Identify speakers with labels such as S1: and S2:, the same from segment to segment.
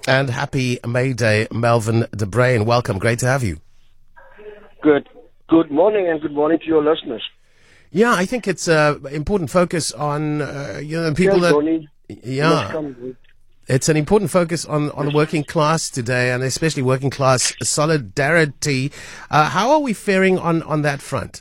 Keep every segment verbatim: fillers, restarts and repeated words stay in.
S1: And happy May Day, Melvin de Bruin. Welcome. Great to have you.
S2: Good. Good morning, and good morning to your listeners.
S1: Yeah, I think it's an important focus on uh, you know people
S2: yes,
S1: that.
S2: Tony.
S1: Yeah. It's an important focus on, on the working class today, and especially working class solidarity. Uh, how are we faring on, on that front?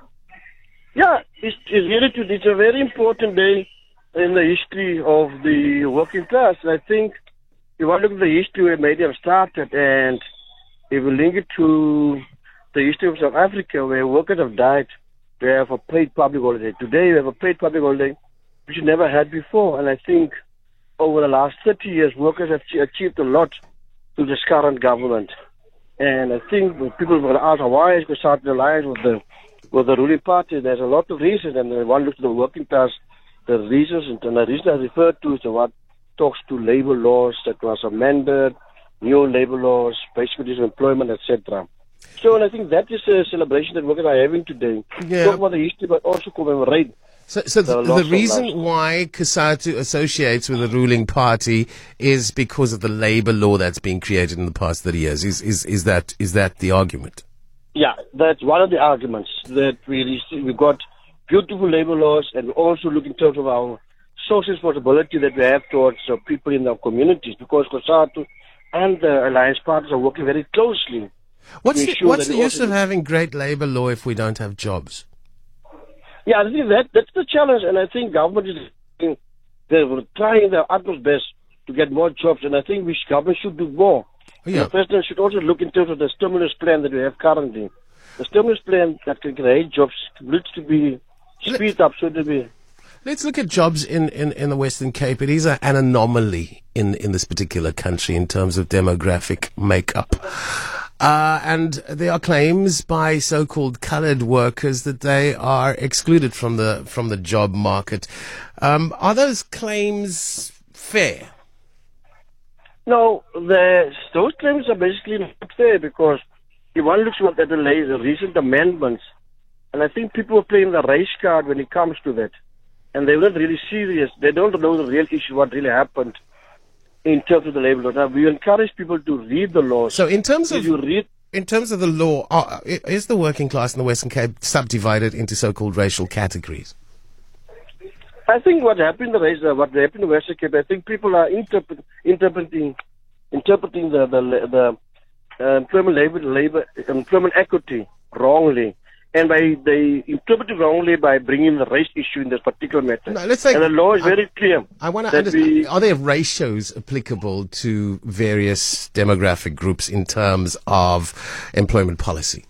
S2: Yeah, it's, it's really to, it's a very important day in the history of the working class. And I think if I look at the history where May Day have started, and if we link it to the history of South Africa, where workers have died, we have a paid public holiday. Today we have a paid public holiday, which we never had before. And I think over the last thirty years, workers have achieved a lot through this current government. And I think when people will ask why is COSATU alliance with the with the ruling party, there's a lot of reasons. And when one looks at the working class, the reasons, and the reason I referred to is the what talks to labor laws that was amended, new labor laws, basic conditions of employment, et cetera. So, and I think that is a celebration that workers are having today.
S1: Yeah.
S2: Talk about the history, but also commemorate.
S1: So, so
S2: the,
S1: the, the reason why COSATU associates with the ruling party is because of the labor law that's been created in the past thirty years. Is is is that is that the argument?
S2: Yeah, that's one of the arguments that we we've got beautiful labor laws, and also look in terms of our social responsibility that we have towards uh, people in our communities, because COSATU and the alliance partners are working very closely.
S1: What's the, what's the use of having great labor law if we don't have jobs?
S2: Yeah, I think that that's the challenge, and I think government is they're trying their utmost best to get more jobs, and I think we government should do more.
S1: Oh, yeah.
S2: The president should also look in terms of the stimulus plan that we have currently. The stimulus plan that can create jobs needs to be speed up so to be.
S1: Let's look at jobs in, in, in the Western Cape. It is a, an anomaly in, in this particular country in terms of demographic makeup. Uh, and there are claims by so-called coloured workers that they are excluded from the from the job market. Um, are those claims fair?
S2: No, the, those claims are basically not fair, because if one looks at the, the recent amendments, and I think people are playing the race card when it comes to that, and they're not really serious. They don't know the real issue, what really happened in terms of the labor law. Now, we encourage people to read the laws.
S1: So in terms of
S2: you read,
S1: in terms of the law, uh, is the working class in the Western Cape subdivided into so-called racial categories?
S2: I think what happened in the race, uh, what happened in the Western Cape, I think people are interpret, interpreting interpreting the the, the uh, employment labor labor employment equity wrongly. And by they interpret it wrongly by bringing the race issue in this particular matter.
S1: No, let's say,
S2: and the law is
S1: I,
S2: very clear.
S1: I want to understand, we, are there ratios applicable to various demographic groups in terms of employment policy?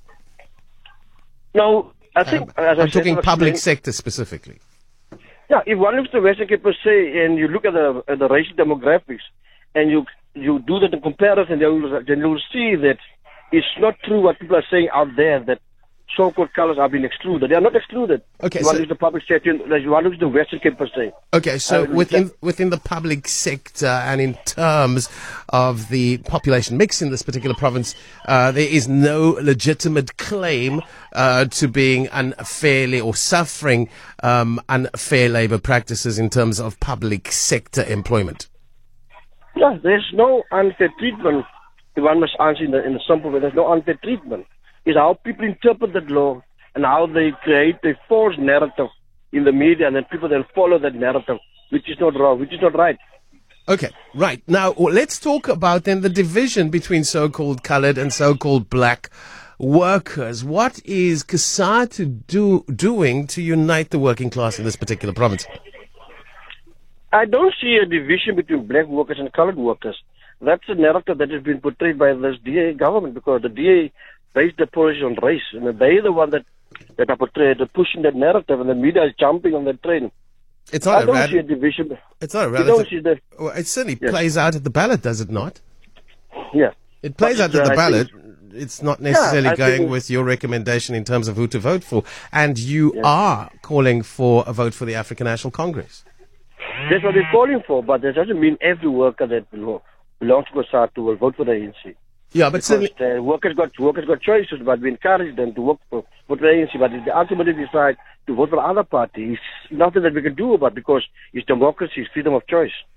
S2: No, I think...
S1: Um,
S2: as
S1: I'm
S2: I
S1: talking
S2: said,
S1: public
S2: saying,
S1: sector specifically.
S2: Yeah, if one looks at the Western Cape per se, and you look at the, at the racial demographics, and you you do that in comparison, then you'll, then you'll see that it's not true what people are saying out there, that so-called colors are being excluded. They are not excluded.
S1: Okay,
S2: you
S1: so
S2: want to use the public sector, you want to use the Western Cape per se.
S1: Okay, so
S2: uh,
S1: within within the public sector and in terms of the population mix in this particular province, uh, there is no legitimate claim uh, to being unfairly or suffering um, unfair labour practices in terms of public sector employment.
S2: Yeah, there's no unfair treatment. If one must answer in the, in the simple way, there's no unfair treatment. Is how people interpret that law and how they create a false narrative in the media, and then people then follow that narrative, which is not wrong, which is not right.
S1: Okay, right. Now, let's talk about then the division between so-called coloured and so-called black workers. What is COSATU do, doing to unite the working class in this particular province?
S2: I don't see a division between black workers and coloured workers. That's a narrative that has been portrayed by this D A government, because the D A based the policy on race, and they're the one that, that are portrayed, they're pushing that narrative, and the media is jumping on that train.
S1: It's not
S2: I
S1: a
S2: don't
S1: rad-
S2: see a division.
S1: It's not a
S2: relative.
S1: relative.
S2: You don't see the,
S1: well, it certainly
S2: yes.
S1: plays out at the ballot, does it not?
S2: Yeah.
S1: It plays
S2: but
S1: out at the
S2: uh,
S1: ballot. It's not necessarily
S2: yeah,
S1: going
S2: think,
S1: with your recommendation in terms of who to vote for. And you
S2: yes.
S1: are calling for a vote for the African National Congress.
S2: That's what we're calling for, but that doesn't mean every worker that belongs to COSATU will vote for the A N C.
S1: Yeah, but certainly,
S2: uh, workers got workers got choices, but we encourage them to work for, for the A N C. But if they ultimately decide to vote for the other party, it's nothing that we can do about, because it's democracy, it's freedom of choice.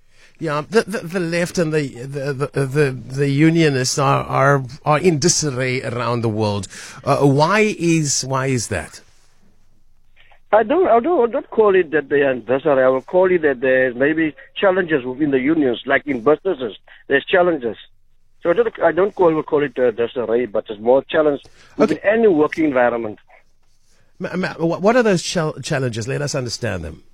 S1: Yeah, the, the, the left and the the the, the, the unionists are, are are in disarray around the world. Uh, why is why is that?
S2: I don't, I don't, I don't call it that they are in disarray. I will call it that there's maybe challenges within the unions, like in businesses. There's challenges. So I don't, I don't call, we'll call it uh, disarray, but there's more challenge within
S1: Okay.
S2: any working environment.
S1: Ma- ma- What are those chal- challenges? Let us understand them.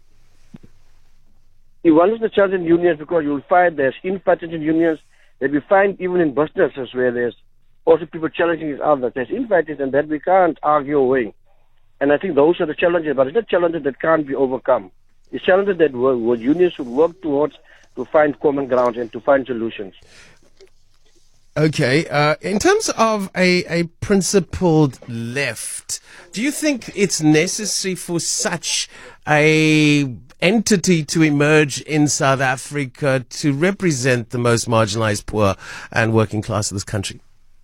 S2: One is the challenge in unions because you'll find there's infighting in unions. That we find even in businesses where there's also people challenging each other. There's infighting, and that we can't argue away. And I think those are the challenges, but it's not challenges that can't be overcome. It's challenges that wo- wo- unions should work towards to find common ground and to find solutions.
S1: Okay, uh, in terms of a, a principled left, do you think it's necessary for such a entity to emerge in South Africa to represent the most marginalized, poor and working class of this country?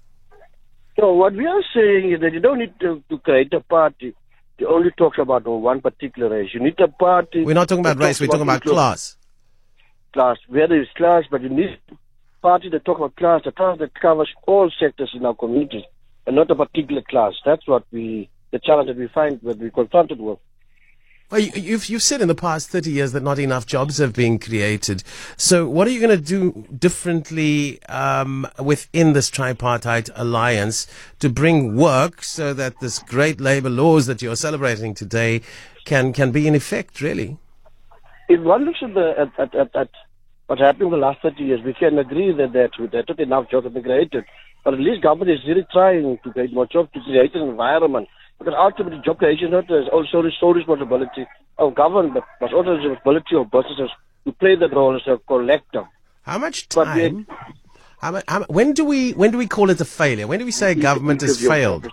S2: So what we are saying is that you don't need to, to create a party that only talks about one particular race. You need a party.
S1: We're not talking about
S2: that
S1: race,
S2: talks
S1: we're talking about
S2: inclu-
S1: class.
S2: Class. Where there is class, but you need a party that talks about class, a class that covers all sectors in our communities, and not a particular class. That's what we, the challenge that we find, that we're confronted with.
S1: Well, you, you've, you've said in the past thirty years that not enough jobs have been created. So what are you going to do differently um, within this tripartite alliance to bring work so that this great labor laws that you're celebrating today can, can be in effect, really?
S2: If one looks at, the, at, at, at, at what happened in the last thirty years, we can agree that, that, that not enough jobs have been created. But at least government is really trying to create more jobs, to create an environment. Because ultimately, job creation is not also the sole responsibility of government, but but also the responsibility of businesses to play that role as a collector.
S1: How much
S2: But
S1: time? How mu- how mu- when do we when do we call it a failure? When do we say government has failed?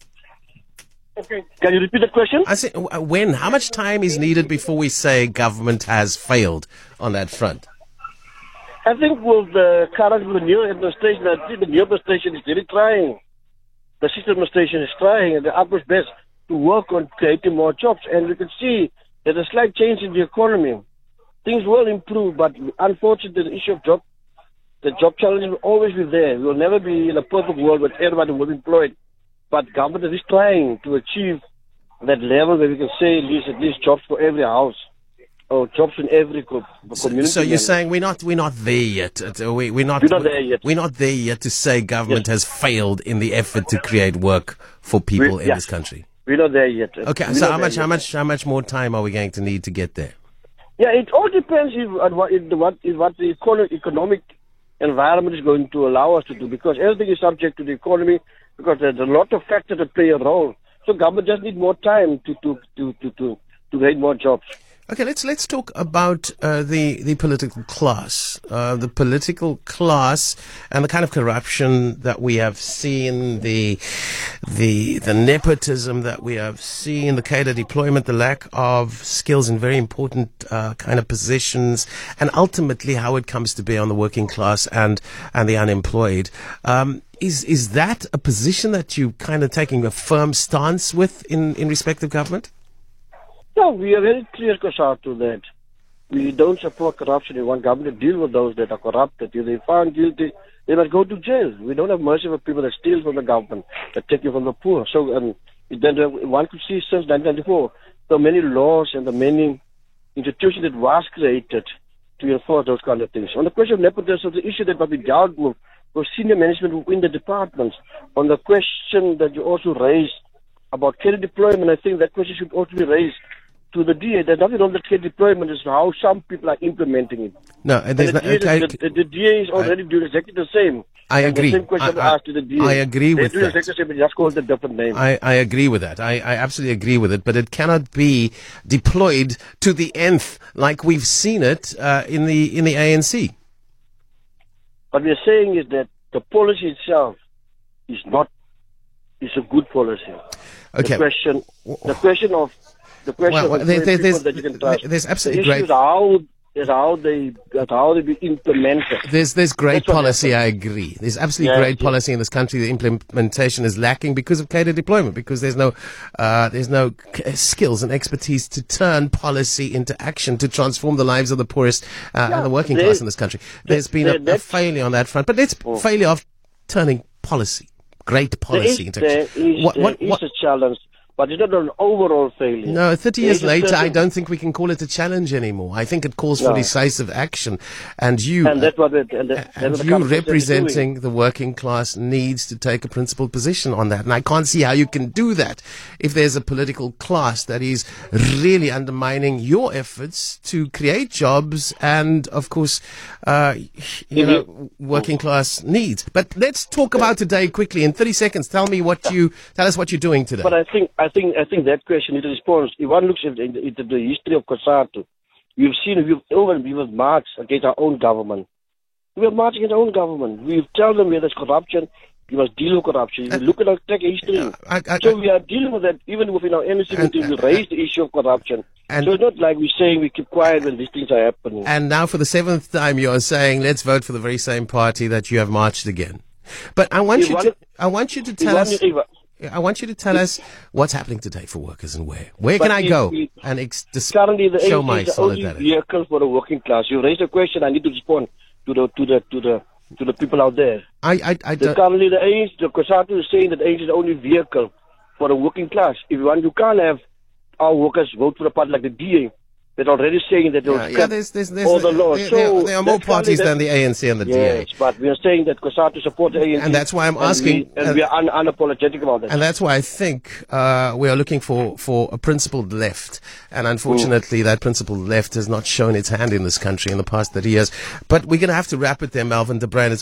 S2: Okay. Can you repeat the question?
S1: I say uh, when? How much time is needed before we say government has failed on that front?
S2: I think with the current, with the new administration, I think the new administration is really trying. The system administration is trying and the utmost best to work on creating more jobs. And we can see there's a slight change in the economy. Things will improve, but unfortunately, the issue of job, the job challenge will always be there. We will never be in a perfect world where everybody will be employed. But government is trying to achieve that level where we can say at least, at least jobs for every house. Or jobs in every co- community.
S1: So you're saying we're not we're not there yet. Uh, We, we're not
S2: We're not there yet.
S1: We're not there yet to say government has failed in the effort to create work for people
S2: We-
S1: in
S2: yes.
S1: this country.
S2: We're not there yet.
S1: Okay,
S2: We're
S1: so
S2: not
S1: how
S2: there
S1: much how
S2: yet.
S1: much how much more time are we going to need to get there?
S2: Yeah, it all depends if, on what, if the, what, if what the econo- economic environment is going to allow us to do, because everything is subject to the economy, because there's a lot of factors that play a role. So government just need more time to to to to to, to create more jobs.
S1: Okay, let's let's talk about uh, the the political class, uh, the political class, and the kind of corruption that we have seen, the the the nepotism that we have seen, the cadre deployment, the lack of skills in very important uh, kind of positions, and ultimately how it comes to bear on the working class and and the unemployed. Um, is is that a position that you kind of taking a firm stance with in in respect of government?
S2: No, we are very clear, Kosa, to that. We don't support corruption. We want government to deal with those that are corrupted. If they found guilty, they must go to jail. We don't have mercy for people that steal from the government, that take you from the poor. So um, then uh, one could see since nineteen ninety-four, the many laws and the many institutions that was created to enforce those kind of things. On the question of nepotism, the issue that must be dealt with with senior management within the departments. On the question that you also raised about career deployment, I think that question should also be raised to the D A. There's nothing wrong with career deployment, is how some people are implementing it.
S1: No, and there's
S2: And the,
S1: no,
S2: D A,
S1: okay,
S2: the, the, the D A is already doing exactly the same.
S1: I
S2: And
S1: agree.
S2: The same question
S1: I- I-
S2: asked to the D A.
S1: I agree
S2: they
S1: with
S2: do
S1: that.
S2: exactly the same, but just call it a different name.
S1: I, I agree with that. I, I absolutely agree with it, but it cannot be deployed to the nth like we've seen it uh, in the in the A N C.
S2: What we are saying is that the policy itself is not is a good policy.
S1: Okay.
S2: The question, the question of the question
S1: Well, well,
S2: of
S1: there-
S2: employing
S1: there-
S2: people
S1: there's-
S2: that you can trust.
S1: there's absolutely
S2: the issue
S1: great-
S2: is how is how they that's how they be implemented.
S1: There's there's great
S2: That's what
S1: policy, I
S2: happened.
S1: agree. There's absolutely
S2: Yes,
S1: great
S2: yes.
S1: policy in this country. The implementation is lacking because of cadre deployment, because there's no uh, there's no c- skills and expertise to turn policy into action to transform the lives of the poorest uh,
S2: Yeah,
S1: and the working
S2: there-
S1: class in this country. There's been
S2: there-
S1: a, a
S2: that-
S1: failure on that front, but let's
S2: Oh.
S1: failure of turning policy, great
S2: There
S1: policy
S2: is,
S1: into
S2: there
S1: action.
S2: is,
S1: What
S2: there
S1: what
S2: is
S1: what?
S2: a challenge, but it's not an overall failure.
S1: No, thirty
S2: There
S1: years
S2: is a
S1: later, I
S2: certain-
S1: don't think we can call it a challenge anymore. I think it calls for
S2: No.
S1: decisive action, and you.
S2: And that's what it, and that, that's
S1: And
S2: what the
S1: you
S2: companies are doing.
S1: representing the working class needs to take a principled position on that. And I can't see how you can do that if there's a political class that is really undermining your efforts to create jobs and, of course, uh, you know, working class needs. But let's talk about today quickly. In thirty seconds, tell me what you, tell us what you're doing today.
S2: But I think, I think, I think that question needs a response. If one looks at the, into the history of COSATU, we've seen we've over we have marched against our own government. We have marched against our own government. We've told them where there's corruption, we must deal with corruption. If you look at our tech history,
S1: I- I-
S2: so we are dealing with that even within our N S C
S1: And-
S2: meeting. We raise the issue of corruption.
S1: and-
S2: So it's not like we're saying we keep quiet when these things are happening.
S1: And now for the seventh time, you are saying, let's vote for the very same party that you have marched again. But I want
S2: If
S1: you
S2: one-
S1: to, I want you to
S2: If
S1: tell
S2: one-
S1: us,
S2: if-
S1: I want you to tell us what's happening today for workers and where. Where
S2: But
S1: can I
S2: if
S1: go
S2: we-
S1: and ex- dis-
S2: Currently, the
S1: show
S2: A N C
S1: my
S2: is the only
S1: solidarity?
S2: vehicle for the working class. You raised a question, I need to respond to the to the to the to the people out there.
S1: I, I, I
S2: The,
S1: don't,
S2: currently, the A N C, the COSATU is saying that A N C is the only vehicle for the working class. If you want, you can't have our workers vote for a party like the D A. They're already saying that they'll
S1: yeah, yeah,
S2: cut
S1: there's, there's, there's,
S2: all the laws.
S1: there,
S2: So
S1: there, there are more
S2: that's currently
S1: parties
S2: that-
S1: than the A N C and the
S2: Yes,
S1: D A.
S2: but we are saying that COSATU supports the A N C.
S1: And that's why I'm
S2: and
S1: asking-
S2: we, and
S1: and-
S2: we are un- unapologetic about that.
S1: And that's why I think uh, we are looking for, for a principled left. And unfortunately, that principled left has not shown its hand in this country in the past thirty years. But we're going to have to wrap it there, Melvin de Bruin. It's